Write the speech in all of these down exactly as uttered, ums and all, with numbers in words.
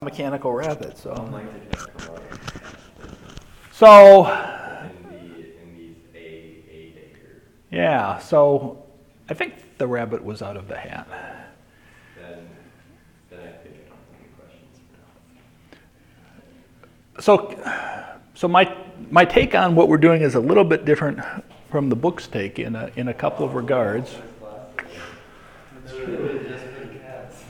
mechanical rabbit. So, Unlike the chemical rabbit. so In the in these A A Dagger, yeah. So I think the rabbit was out of the hat. then then I think I don't have any questions for now. So, so my my take on what we're doing is a little bit different from the book's take in a in a couple of regards. It's really just for cats.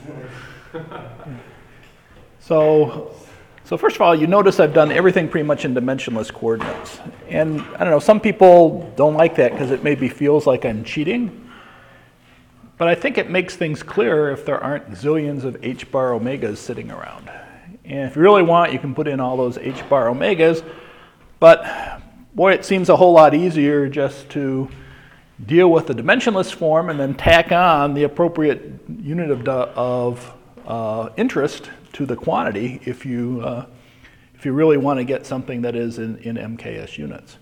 So, so first of all, you notice I've done everything pretty much in dimensionless coordinates. And I don't know, some people don't like that because it maybe feels like I'm cheating. But I think it makes things clearer if there aren't zillions of h bar omegas sitting around. And if you really want, you can put in all those h bar omegas. But boy, it seems a whole lot easier just to deal with the dimensionless form and then tack on the appropriate unit of, of uh, interest to the quantity if you uh, if you really want to get something that is in, in M K S units.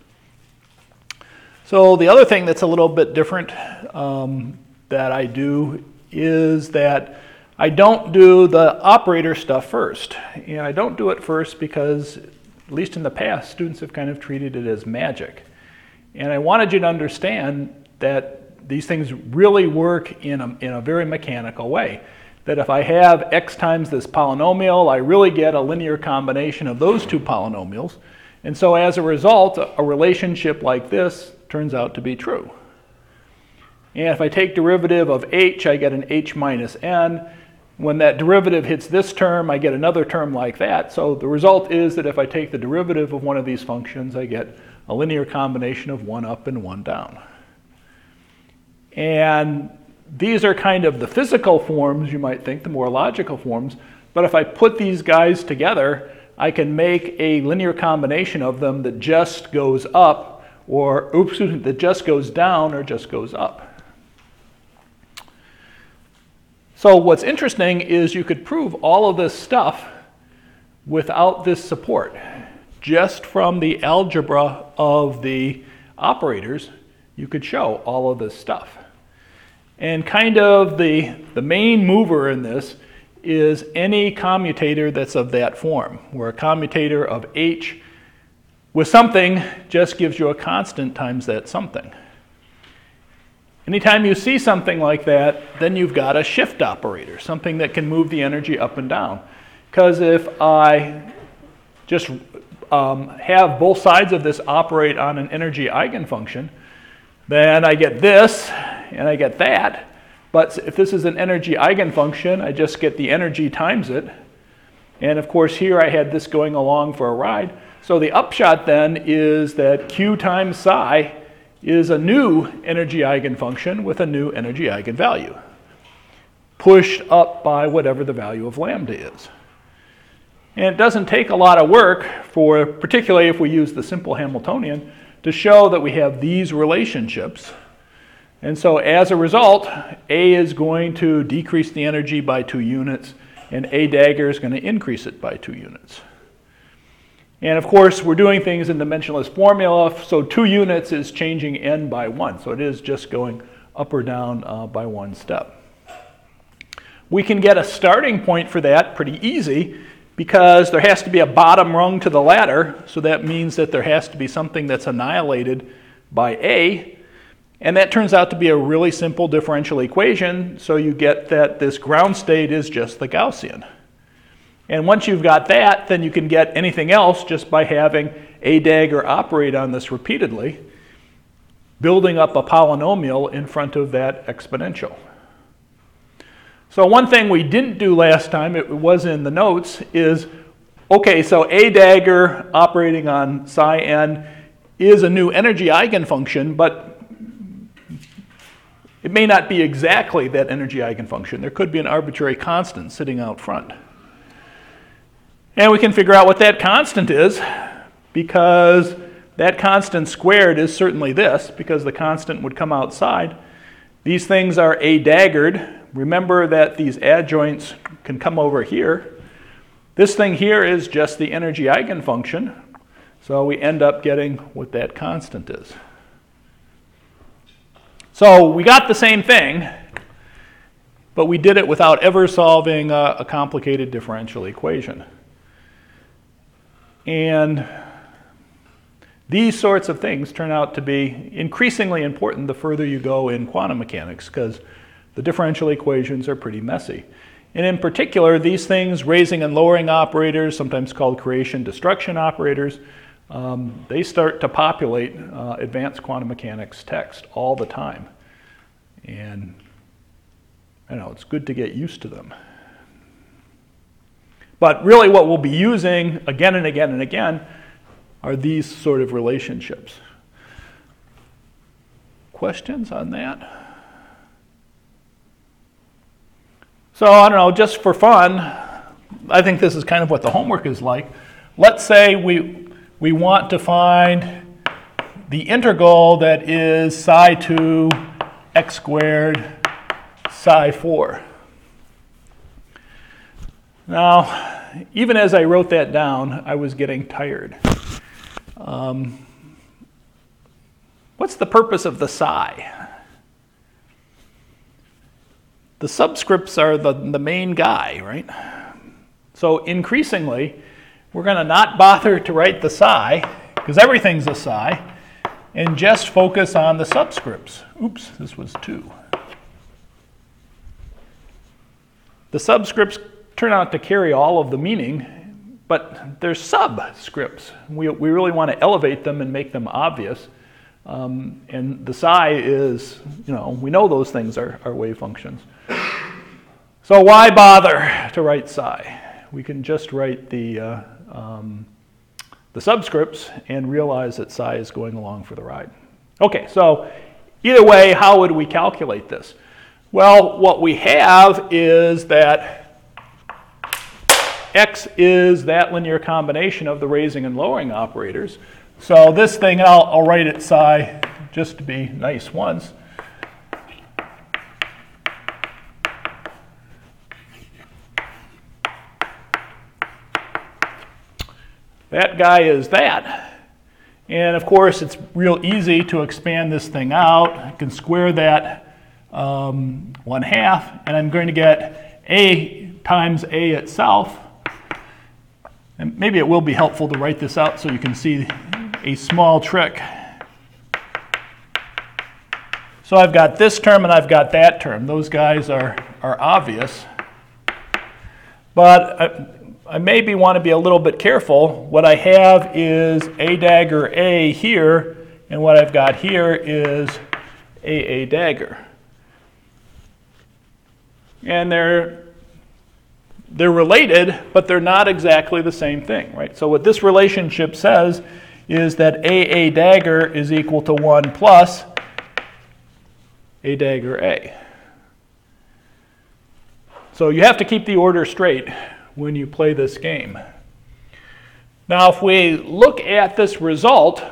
So the other thing that's a little bit different um, that I do is that I don't do the operator stuff first. And I don't do it first because, at least in the past, students have kind of treated it as magic. And I wanted you to understand that these things really work in a, in a very mechanical way. That if I have x times this polynomial, I really get a linear combination of those two polynomials. And so as a result, a relationship like this turns out to be true. And if I take derivative of h, I get an h minus n. When that derivative hits this term, I get another term like that. So the result is that if I take the derivative of one of these functions, I get a linear combination of one up and one down. And these are kind of the physical forms, you might think, the more logical forms. But if I put these guys together, I can make a linear combination of them that just goes up, or oops, that just goes down or just goes up. So what's interesting is you could prove all of this stuff without this support. Just from the algebra of the operators, you could show all of this stuff. And kind of the, the main mover in this is any commutator that's of that form, where a commutator of h with something just gives you a constant times that something. Anytime you see something like that, then you've got a shift operator, something that can move the energy up and down. Because if I just um, have both sides of this operate on an energy eigenfunction, then I get this, and I get that. But if this is an energy eigenfunction, I just get the energy times it. And of course, here I had this going along for a ride. So the upshot then is that Q times psi is a new energy eigenfunction with a new energy eigenvalue, pushed up by whatever the value of lambda is. And it doesn't take a lot of work for, particularly if we use the simple Hamiltonian, to show that we have these relationships. And so as a result, A is going to decrease the energy by two units, and A dagger is going to increase it by two units. And of course, we're doing things in dimensionless formula, so two units is changing n by one. So it is just going up or down uh, by one step. We can get a starting point for that pretty easy, because there has to be a bottom rung to the ladder, so that means that there has to be something that's annihilated by A, and that turns out to be a really simple differential equation, so you get that this ground state is just the Gaussian. And once you've got that, then you can get anything else just by having A dagger operate on this repeatedly, building up a polynomial in front of that exponential. So one thing we didn't do last time, it was in the notes, is, okay, so A dagger operating on psi n is a new energy eigenfunction, but it may not be exactly that energy eigenfunction. There could be an arbitrary constant sitting out front. And we can figure out what that constant is, because that constant squared is certainly this, because the constant would come outside. These things are A daggered. Remember that these adjoints can come over here. This thing here is just the energy eigenfunction, so we end up getting what that constant is. So we got the same thing, but we did it without ever solving a, a complicated differential equation. And these sorts of things turn out to be increasingly important the further you go in quantum mechanics, because the differential equations are pretty messy. And in particular, these things, raising and lowering operators, sometimes called creation-destruction operators, um, they start to populate uh, advanced quantum mechanics text all the time. And I know it's good to get used to them. But really what we'll be using again and again and again are these sort of relationships. Questions on that? So I don't know, just for fun, I think this is kind of what the homework is like. Let's say we, we want to find the integral that is psi two x squared psi four. Now, even as I wrote that down, I was getting tired. Um, what's the purpose of the psi? The subscripts are the, the main guy, right? So increasingly, we're going to not bother to write the psi, because everything's a psi, and just focus on the subscripts. Oops, this was two. The subscripts turn out to carry all of the meaning, but they're subscripts. We, we really want to elevate them and make them obvious. Um, and the psi is, you know, we know those things are, are wave functions. So why bother to write psi? We can just write the, uh, um, the subscripts and realize that psi is going along for the ride. Okay, so either way, how would we calculate this? Well, what we have is that x is that linear combination of the raising and lowering operators. So this thing, I'll, I'll write it psi just to be nice once. That guy is that. And of course, it's real easy to expand this thing out. I can square that um, one half, and I'm going to get a times a itself. And maybe it will be helpful to write this out so you can see a small trick. So I've got this term and I've got that term. Those guys are, are obvious. But I, I maybe want to be a little bit careful. What I have is a dagger a here, and what I've got here is a a dagger. And they're They're related, but they're not exactly the same thing, right? So what this relationship says is that a a dagger is equal to one plus a dagger a. So you have to keep the order straight when you play this game. Now, if we look at this result,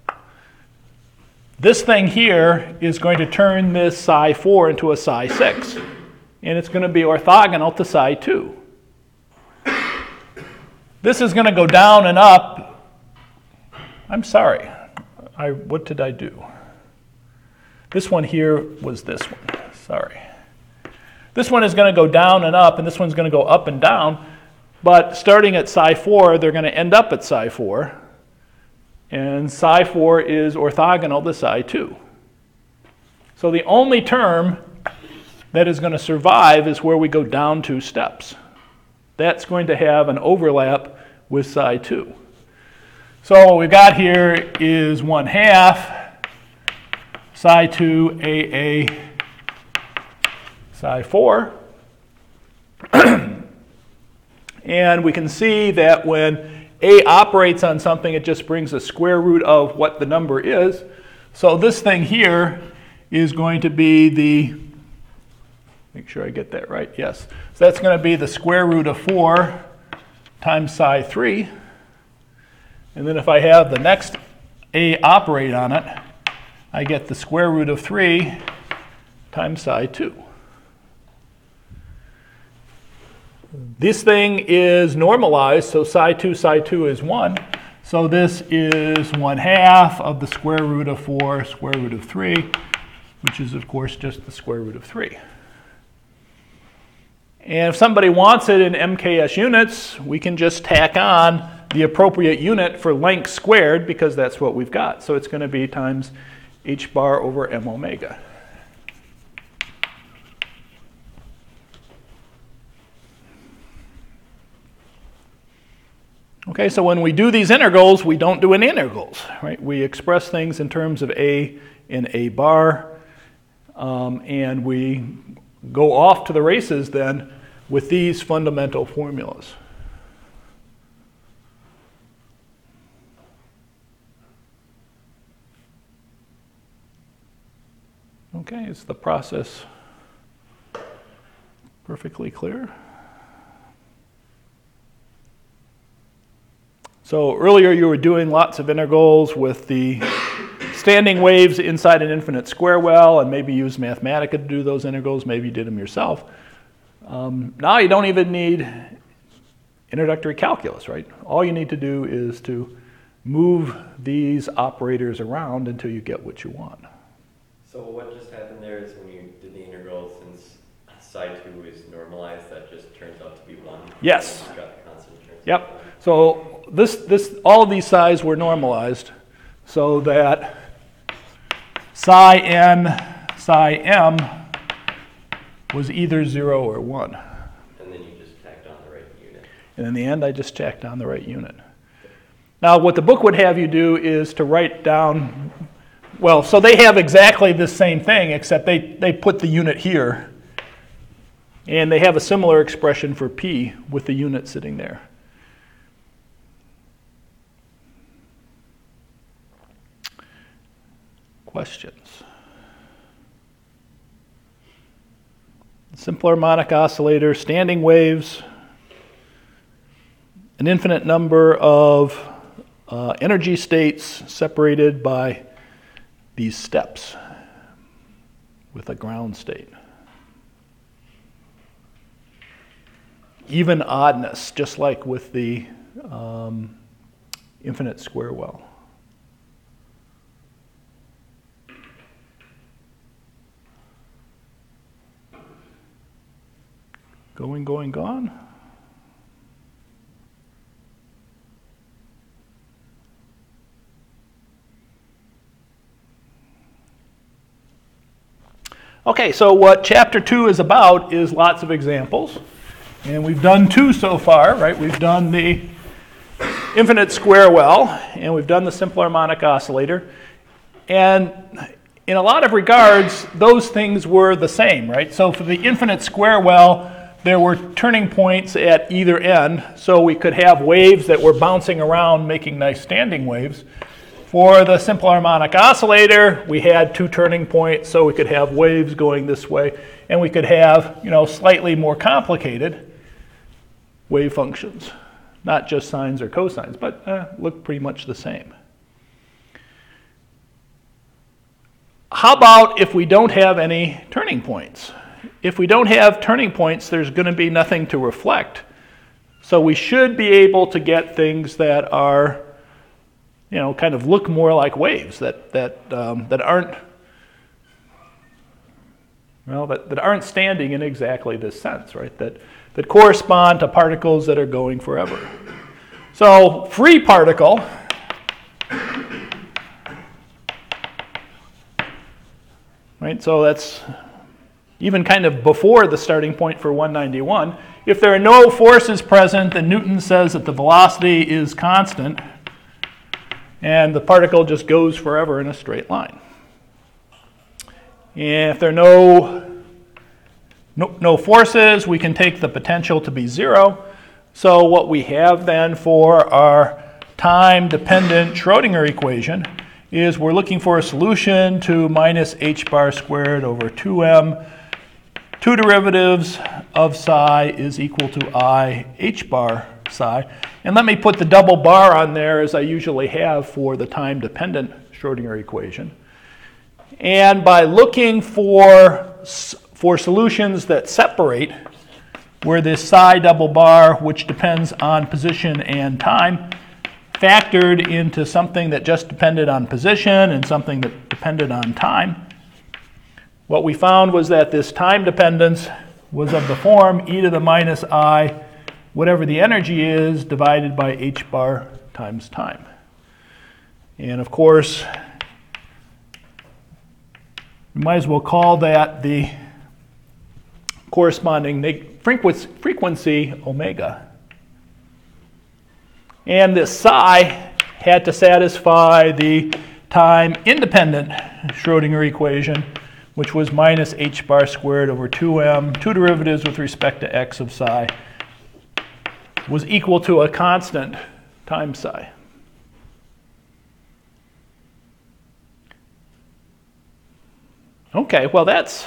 this thing here is going to turn this psi four into a psi six, and it's going to be orthogonal to psi two. This is going to go down and up. I'm sorry. I, what did I do? This one here was this one. Sorry. This one is going to go down and up, and this one's going to go up and down. But starting at psi four, they're going to end up at psi four. And psi four is orthogonal to psi two. So the only term that is going to survive is where we go down two steps. That's going to have an overlap with psi two. So what we've got here is one half psi two a a psi four. And we can see that when a operates on something, it just brings a square root of what the number is. So this thing here is going to be the, make sure I get that right, yes. So that's going to be the square root of four times psi three. And then if I have the next a operate on it, I get the square root of three times psi two. This thing is normalized, so psi two, psi two is one. So this is one half of the square root of four, square root of three, which is, of course, just the square root of three. And if somebody wants it in M K S units, we can just tack on the appropriate unit for length squared, because that's what we've got. So it's going to be times h bar over m omega. Okay, so when we do these integrals, we don't do an integrals, right? We express things in terms of a and a bar, um, and we go off to the races then with these fundamental formulas. Okay, is the process perfectly clear? So earlier you were doing lots of integrals with the standing waves inside an infinite square well, and maybe used Mathematica to do those integrals, maybe you did them yourself. Um, now you don't even need introductory calculus, right? All you need to do is to move these operators around until you get what you want. So what just happened there is when you did the integral, since psi two is normalized, that just turns out to be one? Yes. And you got the constant turns Yep. out to be one. So this, this, all of these psi's were normalized so that psi n, psi m was either zero or one. And then you just tacked on the right unit. And in the end, I just tacked on the right unit. Now, what the book would have you do is to write down, well, so they have exactly the same thing, except they, they put the unit here. And they have a similar expression for p with the unit sitting there. Questions? Simple harmonic oscillator, standing waves, an infinite number of uh, energy states separated by these steps with a ground state. Even oddness, just like with the um, infinite square well. Going, going, gone. Okay, so what chapter two is about is lots of examples. And we've done two so far, right? We've done the infinite square well, and we've done the simple harmonic oscillator. And in a lot of regards, those things were the same, right? So for the infinite square well, there were turning points at either end, so we could have waves that were bouncing around making nice standing waves. For the simple harmonic oscillator, we had two turning points, so we could have waves going this way, and we could have, you know, slightly more complicated wave functions, not just sines or cosines, but uh, look pretty much the same. How about if we don't have any turning points? If we don't have turning points, there's going to be nothing to reflect. So we should be able to get things that are, you know, kind of look more like waves, that that um, that aren't, well, that, that aren't standing in exactly this sense, right? That that correspond to particles that are going forever. So free particle, right? So that's even kind of before the starting point for one ninety-one. If there are no forces present, then Newton says that the velocity is constant, and the particle just goes forever in a straight line. And if there are no, no, no forces, we can take the potential to be zero. So what we have then for our time-dependent Schrodinger equation is we're looking for a solution to minus h bar squared over two m. Two derivatives of psi is equal to I h bar psi. And let me put the double bar on there as I usually have for the time-dependent Schrodinger equation. And by looking for, for solutions that separate, where this psi double bar, which depends on position and time, factored into something that just depended on position and something that depended on time, what we found was that this time dependence was of the form e to the minus I, whatever the energy is, divided by h bar times time. And of course, we might as well call that the corresponding frequency, frequency omega. And this psi had to satisfy the time-independent Schrodinger equation, which was minus h bar squared over two m, two derivatives with respect to x of psi, was equal to a constant times psi. Okay, well that's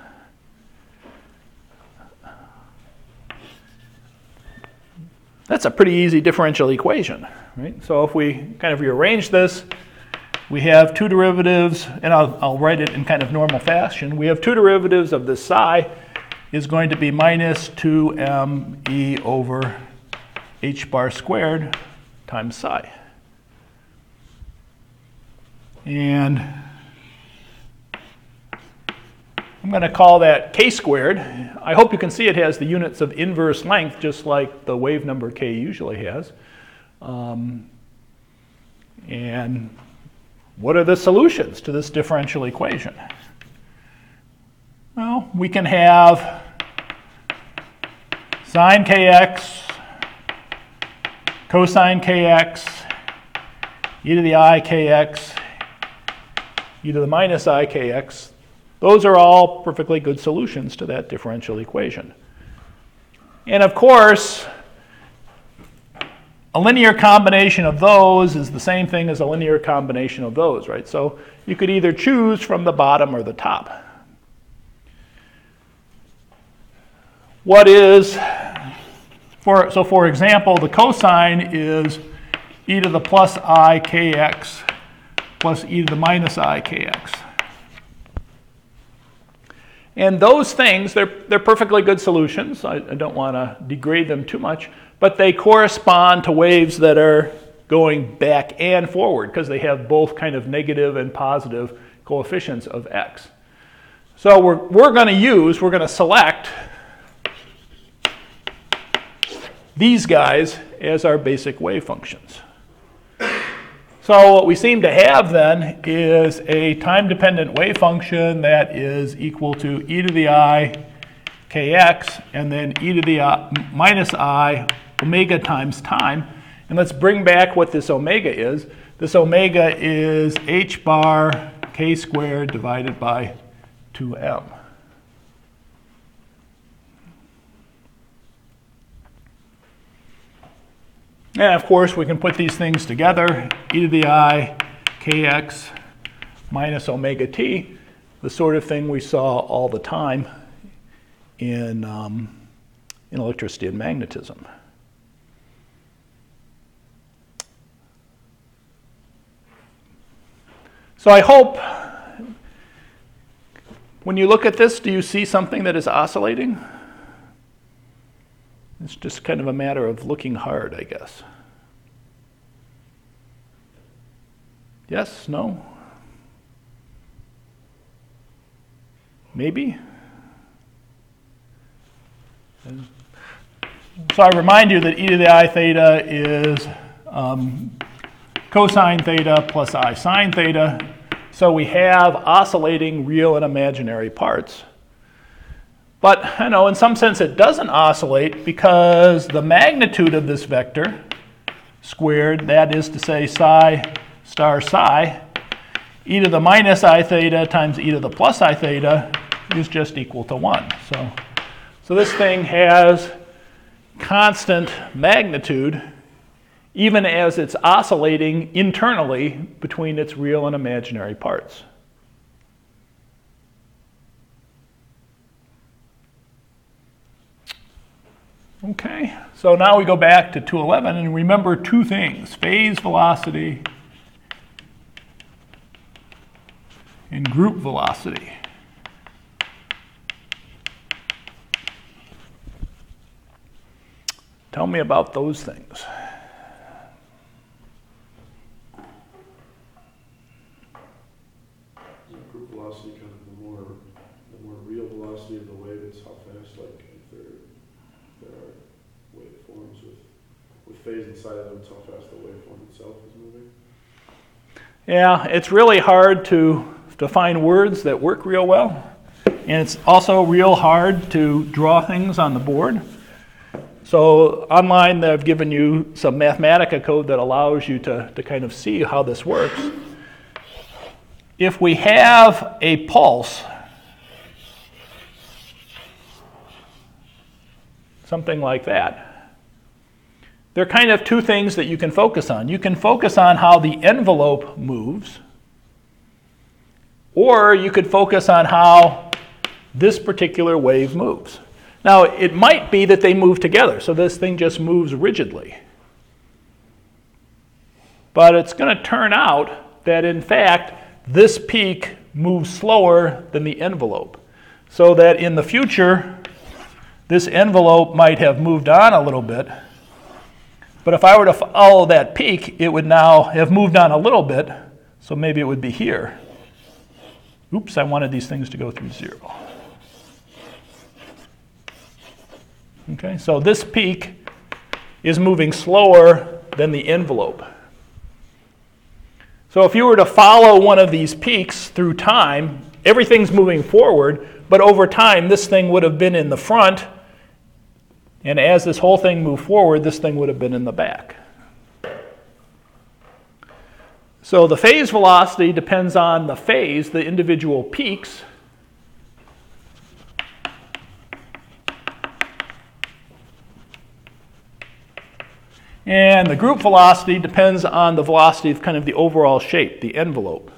that's a pretty easy differential equation, right? So if we kind of rearrange this, we have two derivatives, and I'll, I'll write it in kind of normal fashion. We have two derivatives of this psi is going to be minus two m e over h bar squared times psi. And I'm going to call that k squared. I hope you can see it has the units of inverse length, just like the wave number k usually has. Um, and what are the solutions to this differential equation? Well, we can have sine kx, cosine kx, e to the I kx, e to the minus I kx. Those are all perfectly good solutions to that differential equation. And of course, a linear combination of those is the same thing as a linear combination of those, right? So you could either choose from the bottom or the top. What is, for, so for example, the cosine is e to the plus I kx plus e to the minus I kx. And those things, they're, they're perfectly good solutions. I, I don't want to degrade them too much, but they correspond to waves that are going back and forward because they have both kind of negative and positive coefficients of x. So we're, we're going to use, we're going to select these guys as our basic wave functions. So what we seem to have then is a time-dependent wave function that is equal to e to the I kx and then e to the I, minus I omega times time. And let's bring back what this omega is. This omega is h bar k squared divided by two m. And of course, we can put these things together, e to the I kx minus omega t, the sort of thing we saw all the time in, um, in electricity and magnetism. So I hope when you look at this, do you see something that is oscillating? It's just kind of a matter of looking hard, I guess. Yes? No? Maybe? So I remind you that e to the I theta is um, cosine theta plus I sine theta. So we have oscillating real and imaginary parts. But, you know, in some sense it doesn't oscillate because the magnitude of this vector squared, that is to say psi star psi, e to the minus I theta times e to the plus I theta is just equal to one. So, so this thing has constant magnitude even as it's oscillating internally between its real and imaginary parts. Okay, so now we go back to two eleven and remember two things, phase velocity and group velocity. Tell me about those things. Group velocity, kind of the more, the more real velocity of the wave, it's how fast like phase inside of them, it's how fast the waveform itself is moving. Yeah, it's really hard to, to find words that work real well. And it's also real hard to draw things on the board. So online, they've given you some Mathematica code that allows you to, to kind of see how this works. If we have a pulse, something like that, there are kind of two things that you can focus on. You can focus on how the envelope moves, or you could focus on how this particular wave moves. Now, it might be that they move together, so this thing just moves rigidly. But it's going to turn out that, in fact, this peak moves slower than the envelope. So that in the future, this envelope might have moved on a little bit. But if I were to follow that peak, it would now have moved on a little bit, so maybe it would be here. Oops, I wanted these things to go through zero. Okay, so this peak is moving slower than the envelope. So if you were to follow one of these peaks through time, everything's moving forward, but over time this thing would have been in the front, and as this whole thing moved forward, this thing would have been in the back. So the phase velocity depends on the phase, the individual peaks. And the group velocity depends on the velocity of kind of the overall shape, the envelope.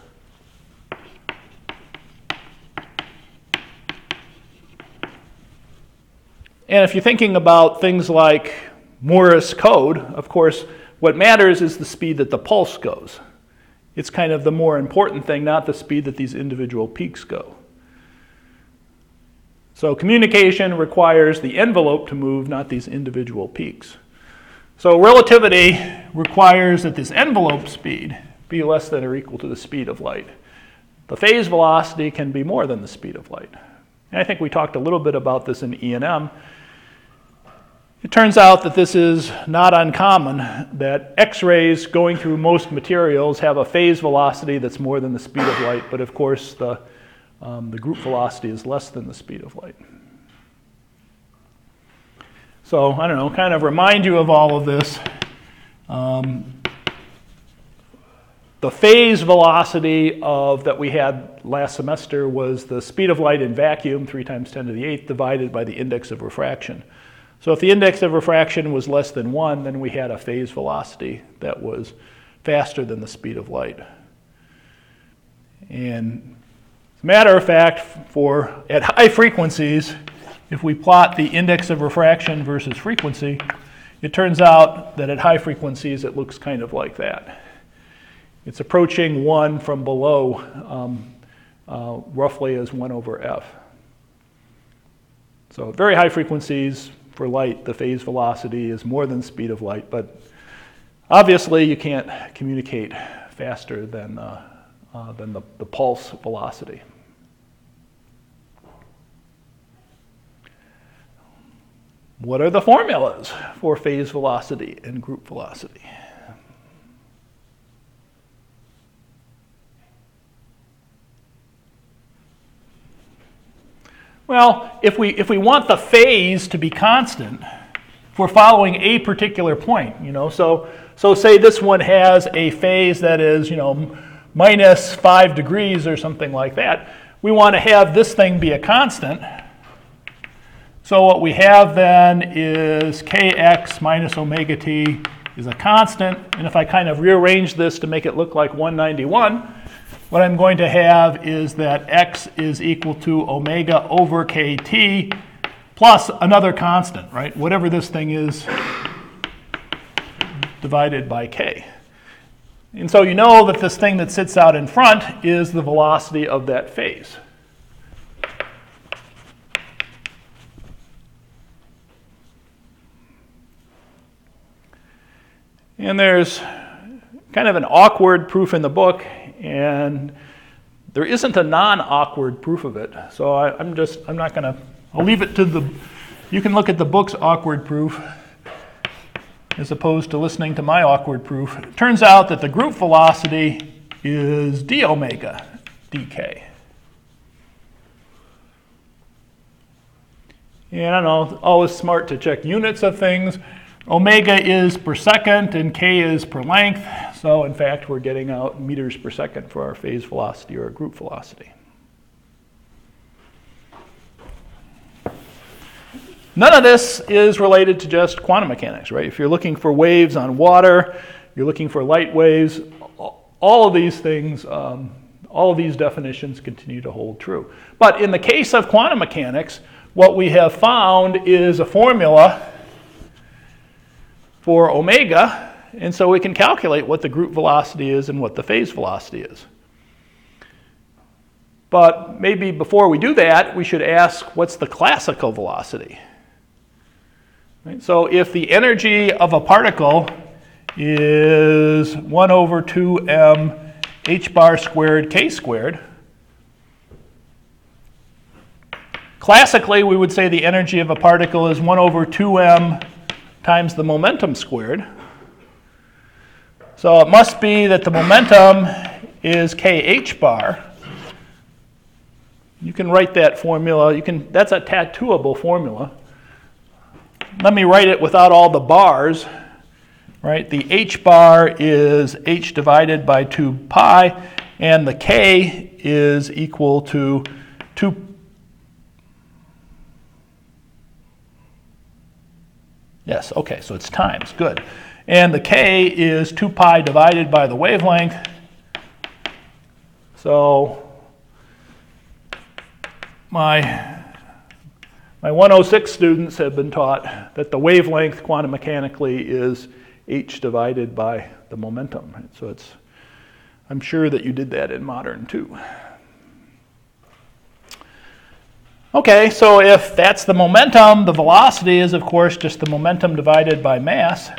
And if you're thinking about things like Morse code, of course, what matters is the speed that the pulse goes. It's kind of the more important thing, not the speed that these individual peaks go. So communication requires the envelope to move, not these individual peaks. So relativity requires that this envelope speed be less than or equal to the speed of light. The phase velocity can be more than the speed of light. And I think we talked a little bit about this in E and M. It turns out that this is not uncommon, that X-rays going through most materials have a phase velocity that's more than the speed of light, but of course the, um, the group velocity is less than the speed of light. So, I don't know, kind of remind you of all of this. Um, the phase velocity of that we had last semester was the speed of light in vacuum, three times ten to the eighth, divided by the index of refraction. So if the index of refraction was less than one, then we had a phase velocity that was faster than the speed of light. And as a matter of fact, for at high frequencies, if we plot the index of refraction versus frequency, it turns out that at high frequencies it looks kind of like that. It's approaching one from below, um, uh, roughly as one over f. So at very high frequencies for light, the phase velocity is more than the speed of light, but obviously you can't communicate faster than, uh, uh, than the, the pulse velocity. What are the formulas for phase velocity and group velocity? Well, if we, if we want the phase to be constant, if we're following a particular point, you know, so, so say this one has a phase that is, you know, minus five degrees or something like that. We want to have this thing be a constant. So what we have then is kx minus omega t is a constant. And if I kind of rearrange this to make it look like one ninety-one, what I'm going to have is that x is equal to omega over kt plus another constant, right? Whatever this thing is divided by k. And so you know that this thing that sits out in front is the velocity of that phase. And there's kind of an awkward proof in the book, and there isn't a non-awkward proof of it. So I, I'm just, I'm not going to, I'll leave it to the, you can look at the book's awkward proof. as opposed to listening to my awkward proof, it turns out that the group velocity is d omega dk. And I don't know, always smart to check units of things. Omega is per second and k is per length. So in fact, we're getting out meters per second for our phase velocity or our group velocity. None of this is related to just quantum mechanics, right? If you're looking for waves on water, you're looking for light waves, all of these things, um, all of these definitions continue to hold true. But in the case of quantum mechanics, what we have found is a formula for omega, and so we can calculate what the group velocity is and what the phase velocity is. But maybe before we do that, we should ask, what's the classical velocity? Right? So if the energy of a particle is one over two m h bar squared k squared, classically we would say the energy of a particle is one over two m times the momentum squared. So it must be that the momentum is kh bar. You can write that formula. You can, that's a tattooable formula. Let me write it without all the bars. Right? The h bar is h divided by two pi, and the k is equal to two. Yes, okay, so it's times, good. And the k is two pi divided by the wavelength. So my My one oh six students have been taught that the wavelength quantum mechanically is h divided by the momentum. Right? So it's, I'm sure that you did that in modern too. Okay, so if that's the momentum, the velocity is of course just the momentum divided by mass.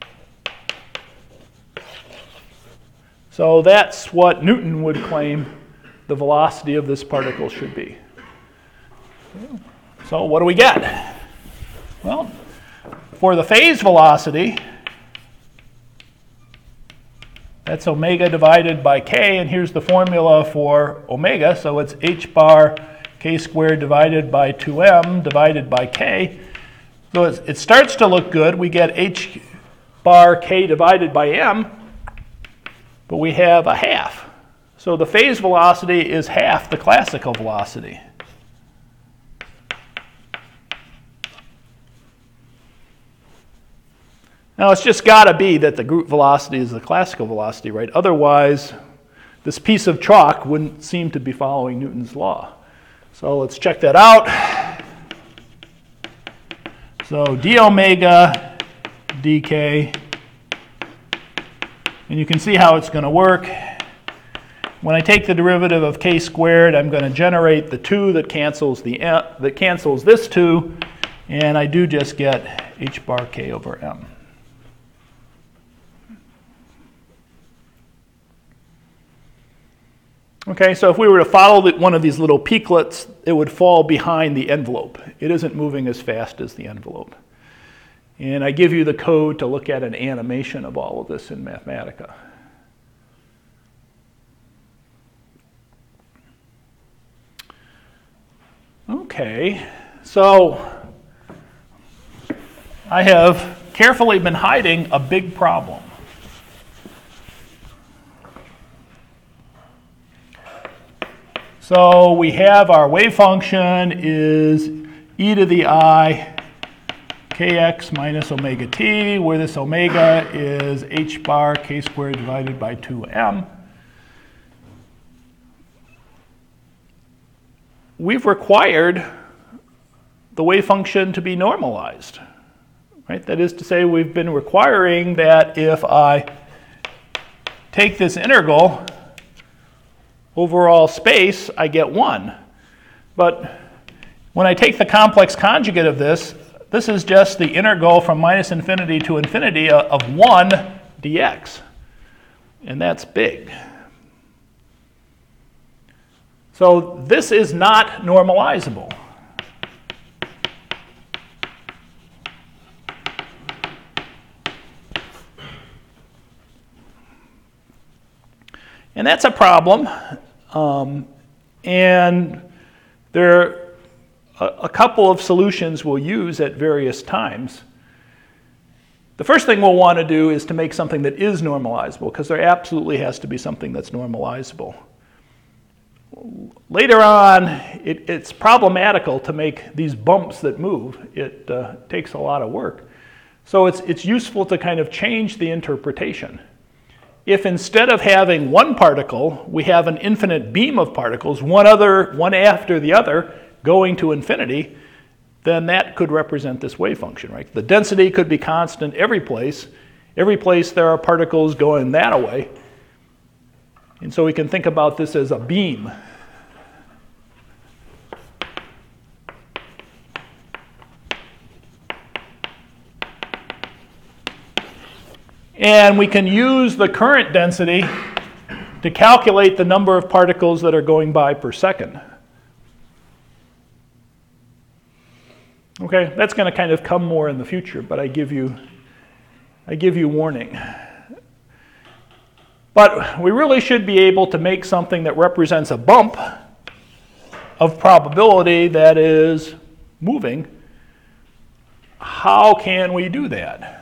So that's what Newton would claim the velocity of this particle should be. So what do we get? Well, for the phase velocity, that's omega divided by k, and here's the formula for omega, so it's h bar k squared divided by two m divided by k. So it starts to look good. We get h bar k divided by m, but we have a half. So the phase velocity is half the classical velocity. Now, it's just got to be that the group velocity is the classical velocity, right? Otherwise, this piece of chalk wouldn't seem to be following Newton's law. So let's check that out. So d omega dk, and you can see how it's going to work. When I take the derivative of k squared, I'm going to generate the two that cancels the m, that cancels this two, and I do just get h bar k over m. Okay, so if we were to follow the, one of these little peaklets, it would fall behind the envelope. It isn't moving as fast as the envelope. And I give you the code to look at an animation of all of this in Mathematica. Okay, so I have carefully been hiding a big problem. So we have our wave function is e to the I kx minus omega t, where this omega is h bar k squared divided by two m. We've required the wave function to be normalized, right? That is to say, we've been requiring that if I take this integral overall space, I get one. But when I take the complex conjugate of this, this is just the integral from minus infinity to infinity of one dx. And that's big. So this is not normalizable. And that's a problem. Um, and there are a, a couple of solutions we'll use at various times. The first thing we'll want to do is to make something that is normalizable, because there absolutely has to be something that's normalizable. Later on, it, it's problematical to make these bumps that move. It uh, takes a lot of work. So it's, it's useful to kind of change the interpretation. If instead of having one particle, we have an infinite beam of particles, one other, one after the other, going to infinity, then that could represent this wave function, right? The density could be constant every place. Every place there are particles going that way. And so we can think about this as a beam. And we can use the current density to calculate the number of particles that are going by per second. Okay, that's going to kind of come more in the future, but I give you, I give you warning. But we really should be able to make something that represents a bump of probability that is moving. How can we do that?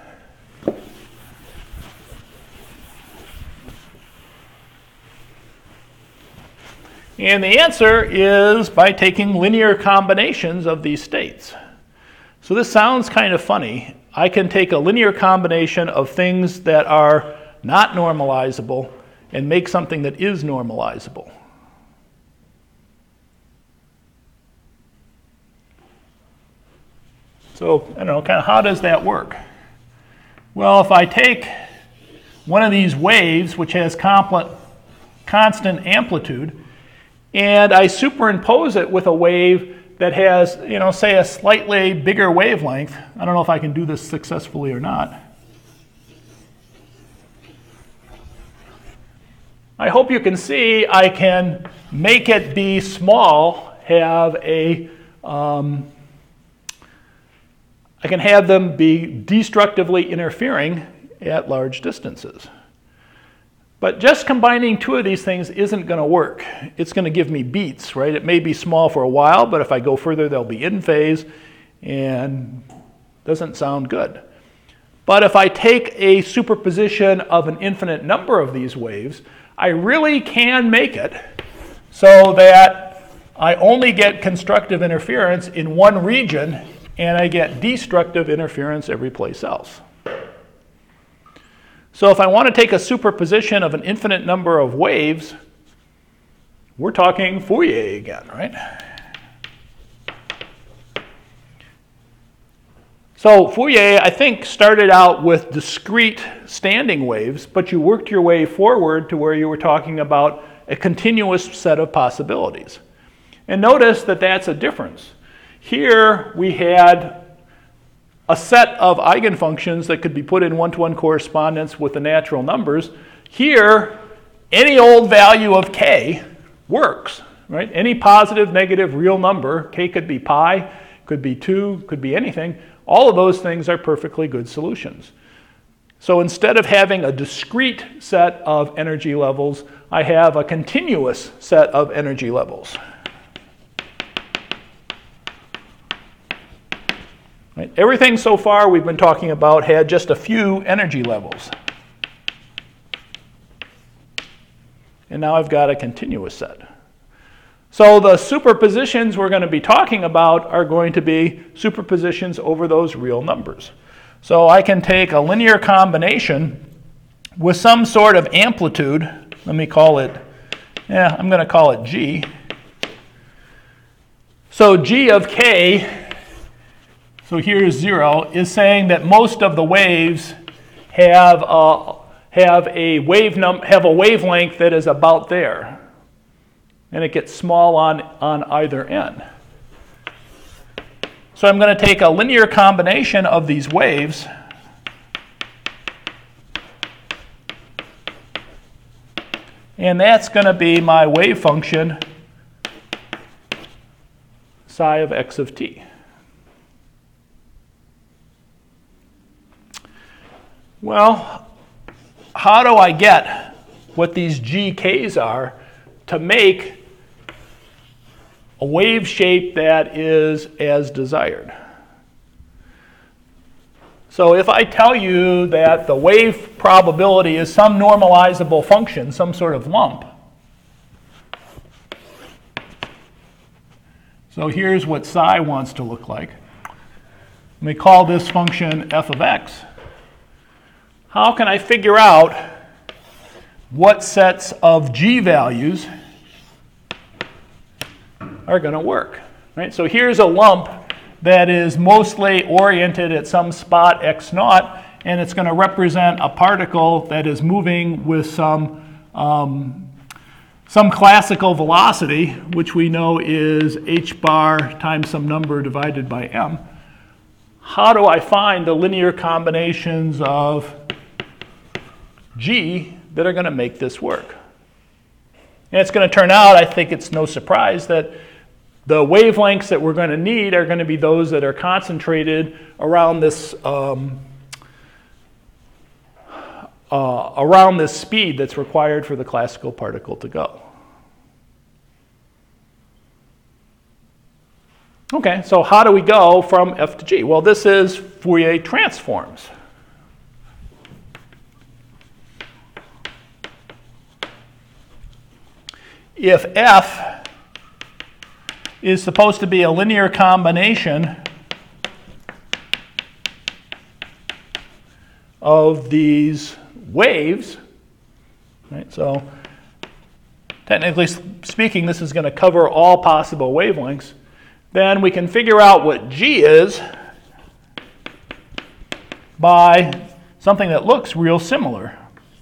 And the answer is by taking linear combinations of these states. So this sounds kind of funny. I can take a linear combination of things that are not normalizable and make something that is normalizable. So, I don't know, kind of how does that work? Well, if I take one of these waves, which has compl- constant amplitude, and I superimpose it with a wave that has, you know, say a slightly bigger wavelength. I don't know if I can do this successfully or not. I hope you can see I can make it be small, have a, um, I can have them be destructively interfering at large distances. But just combining two of these things isn't going to work. It's going to give me beats, right? It may be small for a while, but if I go further, they'll be in phase, and doesn't sound good. But if I take a superposition of an infinite number of these waves, I really can make it so that I only get constructive interference in one region, and I get destructive interference every place else. So if I want to take a superposition of an infinite number of waves, we're talking Fourier again, right? So Fourier, I think, started out with discrete standing waves, but you worked your way forward to where you were talking about a continuous set of possibilities. And notice that that's a difference. Here we had a set of eigenfunctions that could be put in one-to-one correspondence with the natural numbers. Here, any old value of k works, right? Any positive, negative, real number, k could be pi, could be two, could be anything. All of those things are perfectly good solutions. So instead of having a discrete set of energy levels, I have a continuous set of energy levels. Right? Everything so far we've been talking about had just a few energy levels. And now I've got a continuous set. So the superpositions we're going to be talking about are going to be superpositions over those real numbers. So I can take a linear combination with some sort of amplitude. Let me call it, yeah, I'm going to call it G. So G of k, so here's zero, is saying that most of the waves have a, have a wave num have a wavelength that is about there, and it gets small on on either end. So I'm going to take a linear combination of these waves, and that's going to be my wave function psi of x of t. Well, how do I get what these G Ks are to make a wave shape that is as desired. So if I tell you that the wave probability is some normalizable function, some sort of lump, so here's what psi wants to look like. We call this function f of x. How can I figure out what sets of g values are going to work? Right? So here's a lump that is mostly oriented at some spot x naught, and it's going to represent a particle that is moving with some um, some classical velocity, which we know is h bar times some number divided by m. How do I find the linear combinations of g that are going to make this work? And it's going to turn out, I think it's no surprise, that the wavelengths that we're going to need are going to be those that are concentrated around this um, uh, around this speed that's required for the classical particle to go. Okay, so how do we go from f to g? Well, this is Fourier transforms. If f is supposed to be a linear combination of these waves, right? So technically speaking, this is going to cover all possible wavelengths. Then we can figure out what g is by something that looks real similar.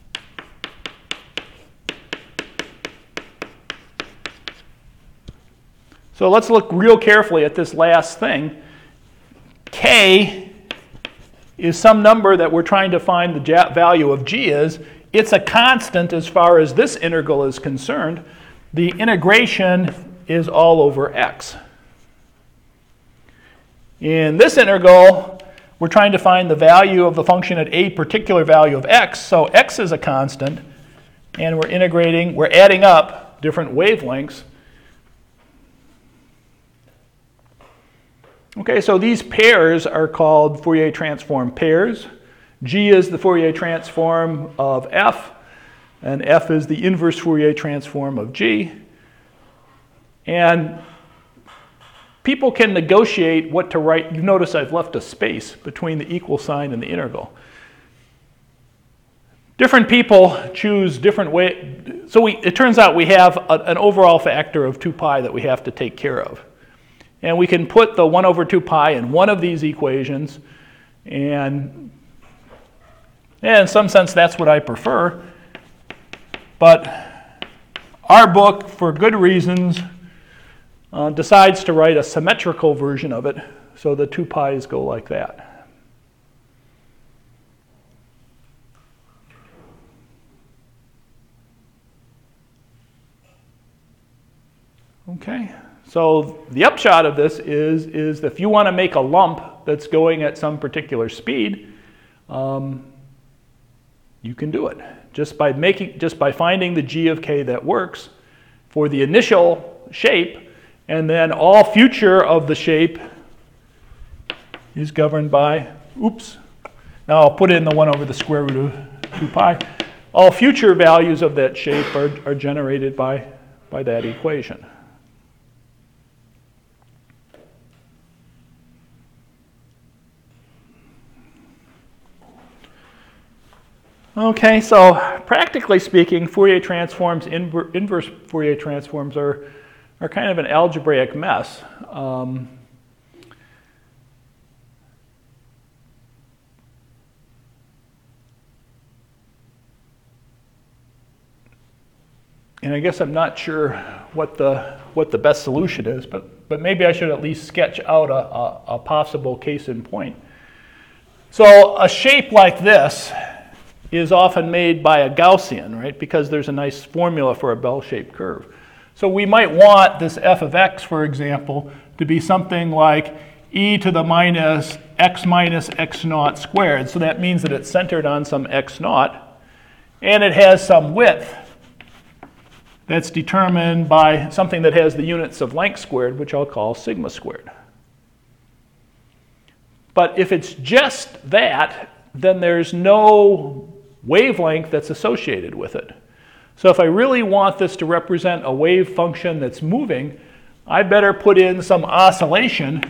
So let's look real carefully at this last thing. K is some number that we're trying to find the value of g is. It's a constant as far as this integral is concerned. The integration is all over x. In this integral, we're trying to find the value of the function at a particular value of x. So x is a constant, and we're integrating, we're adding up different wavelengths. Okay, so these pairs are called Fourier transform pairs. G is the Fourier transform of f, and f is the inverse Fourier transform of g. And people can negotiate what to write. You notice I've left a space between the equal sign and the integral. Different people choose different ways. So we, it turns out we have a, an overall factor of two pi that we have to take care of. And we can put the one over two pi in one of these equations, and, and in some sense that's what I prefer. But our book, for good reasons, uh, decides to write a symmetrical version of it, so the two pi's go like that. Okay. So the upshot of this is, is that if you want to make a lump that's going at some particular speed, um, you can do it just by making, just by finding the g of k that works for the initial shape, and then all future of the shape is governed by, oops, now I'll put in the one over the square root of two pi. All future values of that shape are, are generated by, by that equation. Okay, so practically speaking, Fourier transforms, inver inverse Fourier transforms are, are kind of an algebraic mess. Um, and I guess I'm not sure what the, what the best solution is, but, but maybe I should at least sketch out a, a, a possible case in point. So a shape like this is often made by a Gaussian, right? Because there's a nice formula for a bell-shaped curve. So we might want this f of x, for example, to be something like e to the minus x minus x naught squared. So that means that it's centered on some x naught. and it has some width that's determined by something that has the units of length squared, which I'll call sigma squared. But if it's just that, then there's no wavelength that's associated with it. So if I really want this to represent a wave function that's moving, I better put in some oscillation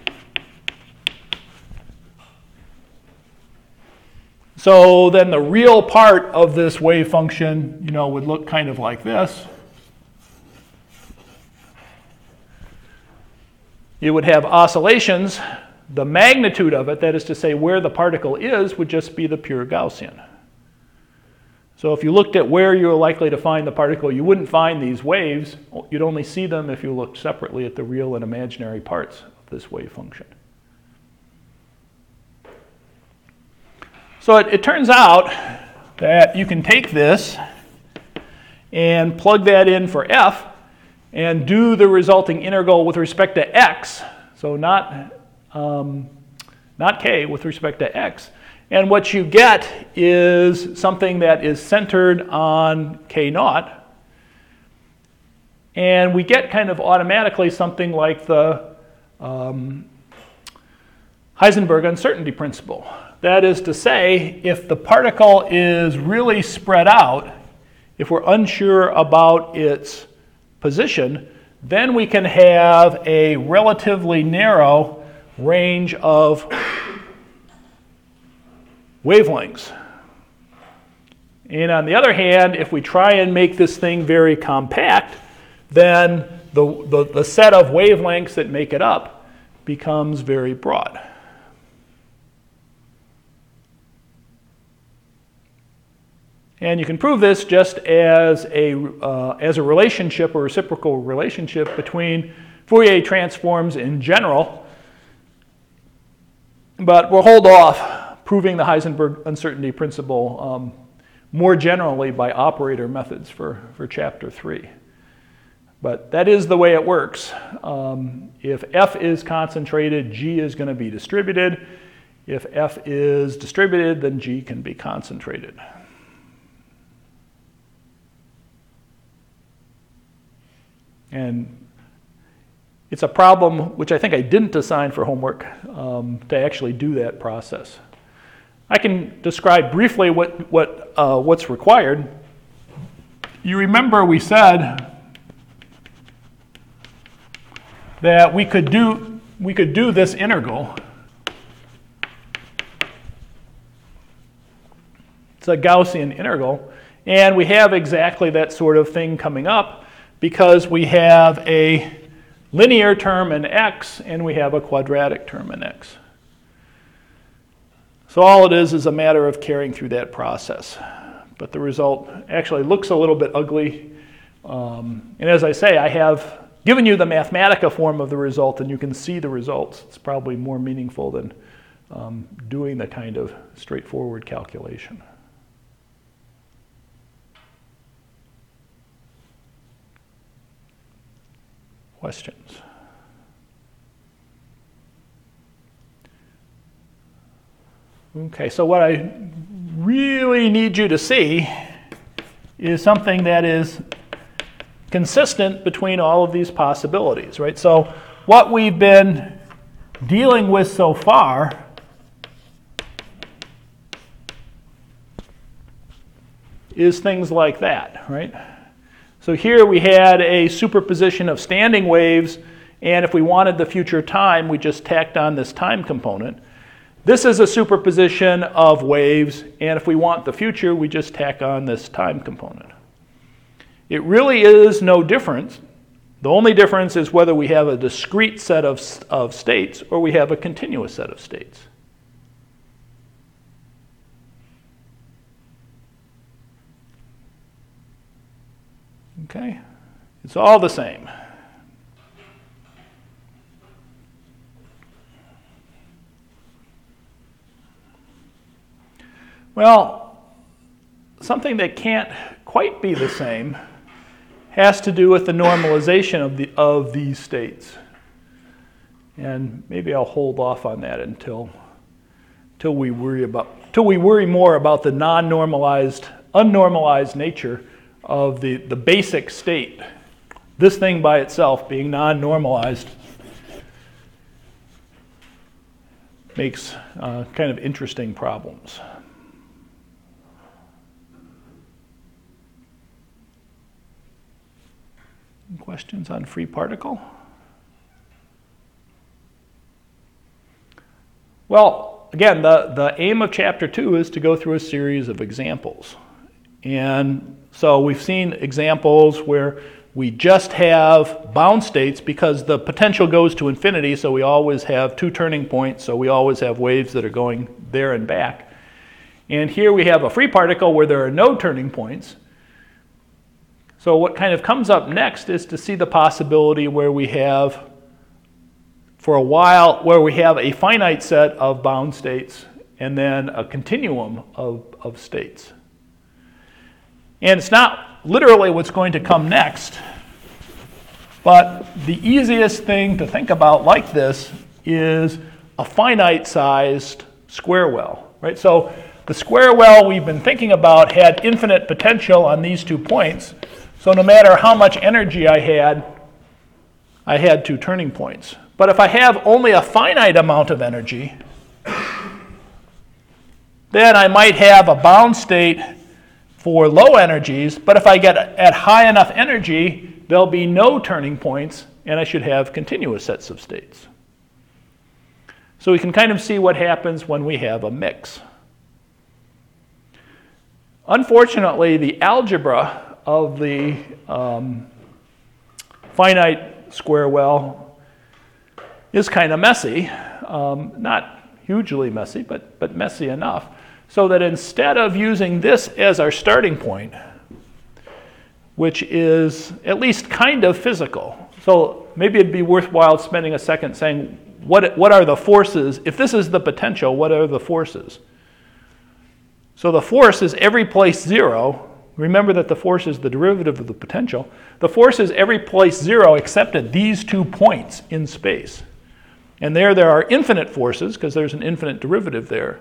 so then the real part of this wave function, you know, would look kind of like this. You would have oscillations. The magnitude of it, that is to say where the particle is, would just be the pure Gaussian. So if you looked at where you're likely to find the particle, you wouldn't find these waves. You'd only see them if you looked separately at the real and imaginary parts of this wave function. So it, it turns out that you can take this and plug that in for f and do the resulting integral with respect to x, so not, um, not k, with respect to x. And what you get is something that is centered on k naught. And we get kind of automatically something like the um, Heisenberg uncertainty principle. That is to say, if the particle is really spread out, if we're unsure about its position, then we can have a relatively narrow range of wavelengths. And on the other hand, if we try and make this thing very compact, then the, the, the set of wavelengths that make it up becomes very broad. And you can prove this just as a, uh, as a relationship, or reciprocal relationship between Fourier transforms in general. But we'll hold off proving the Heisenberg uncertainty principle um, more generally by operator methods for, for chapter three. But that is the way it works. Um, if F is concentrated, G is going to be distributed. If F is distributed, then G can be concentrated. And it's a problem which I think I didn't assign for homework um, to actually do that process. I can describe briefly what, what, uh, what's required. You remember we said that we could do, we could do this integral. It's a Gaussian integral. And we have exactly that sort of thing coming up because we have a linear term in x and we have a quadratic term in x. So all it is is a matter of carrying through that process. But the result actually looks a little bit ugly. Um, and as I say, I have given you the Mathematica form of the result, and you can see the results. It's probably more meaningful than um, doing the kind of straightforward calculation. Questions? Okay, so what I really need you to see is something that is consistent between all of these possibilities, right? So what we've been dealing with so far is things like that, right? So here we had a superposition of standing waves, and if we wanted the future time, we just tacked on this time component. This is a superposition of waves, and if we want the future, we just tack on this time component. It really is no difference. The only difference is whether we have a discrete set of, of states or we have a continuous set of states. Okay? It's all the same. Well, something that can't quite be the same has to do with the normalization of, the, of these states. And maybe I'll hold off on that until, until we worry about, until we worry more about the non-normalized unnormalized nature of the, the basic state. This thing by itself being non-normalized makes uh, kind of interesting problems. Questions on free particle? Well, again, the, the aim of chapter two is to go through a series of examples. And so we've seen examples where we just have bound states because the potential goes to infinity, so we always have two turning points, so we always have waves that are going there and back. And here we have a free particle where there are no turning points. So what kind of comes up next is to see the possibility where we have, for a while, where we have a finite set of bound states and then a continuum of, of states. And it's not literally what's going to come next, but the easiest thing to think about like this is a finite-sized square well, right? So the square well we've been thinking about had infinite potential on these two points, so no matter how much energy I had, I had two turning points. But if I have only a finite amount of energy, then I might have a bound state for low energies, but if I get at high enough energy, there'll be no turning points, and I should have continuous sets of states. So we can kind of see what happens when we have a mix. Unfortunately, the algebra of the um, finite square well is kind of messy. Um, not hugely messy, but, but messy enough. So that instead of using this as our starting point, which is at least kind of physical, so maybe it'd be worthwhile spending a second saying, what, what are the forces? If this is the potential, what are the forces? So the force is every place zero. Remember that the force is the derivative of the potential. The force is every place zero except at these two points in space. And there, there are infinite forces, because there's an infinite derivative there.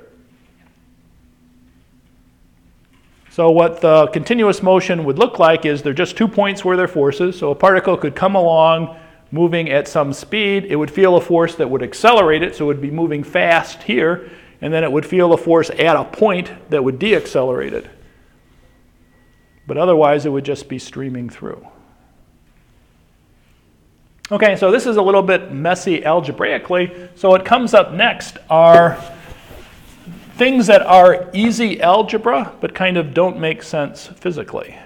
So what the continuous motion would look like is there are just two points where there are forces. So a particle could come along moving at some speed. It would feel a force that would accelerate it, so it would be moving fast here. And then it would feel a force at a point that would deaccelerate it. But otherwise, it would just be streaming through. Okay, so this is a little bit messy algebraically. So what comes up next are things that are easy algebra, but kind of don't make sense physically.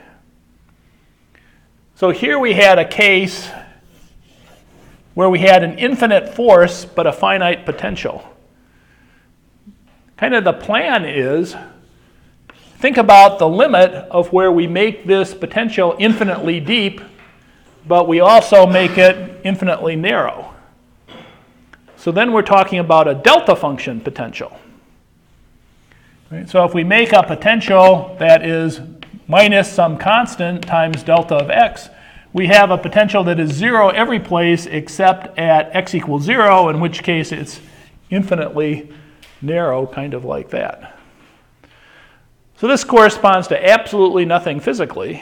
So here we had a case where we had an infinite force, but a finite potential. Kind of the plan is, think about the limit of where we make this potential infinitely deep, but we also make it infinitely narrow. So then we're talking about a delta function potential. Right? So if we make a potential that is minus some constant times delta of x, we have a potential that is zero every place except at x equals zero, in which case it's infinitely narrow, kind of like that. So this corresponds to absolutely nothing physically,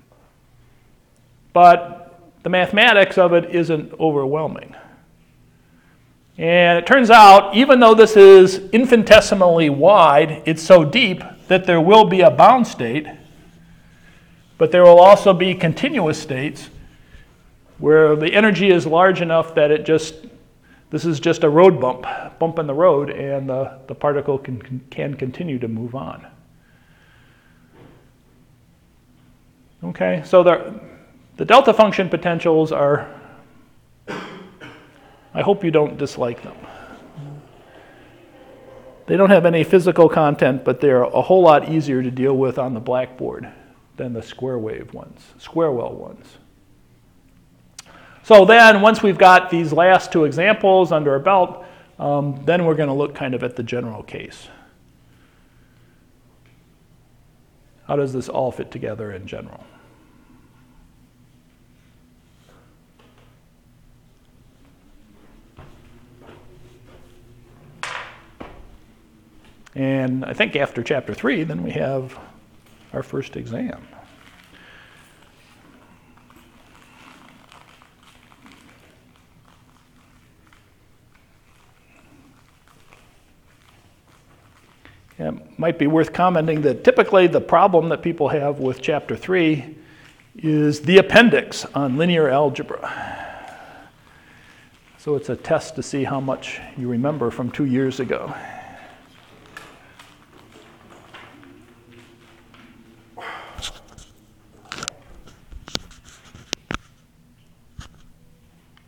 but the mathematics of it isn't overwhelming. And it turns out, even though this is infinitesimally wide, it's so deep that there will be a bound state, but there will also be continuous states where the energy is large enough that it just, this is just a road bump, bump in the road, and the, the particle can, can continue to move on. Okay, so the, the delta function potentials are, I hope you don't dislike them. They don't have any physical content, but they're a whole lot easier to deal with on the blackboard than the square wave ones, square well ones. So then, once we've got these last two examples under our belt, um, then we're going to look kind of at the general case. How does this all fit together in general? And I think after chapter three, then we have our first exam. It might be worth commenting that typically the problem that people have with chapter three is the appendix on linear algebra. So it's a test to see how much you remember from two years ago.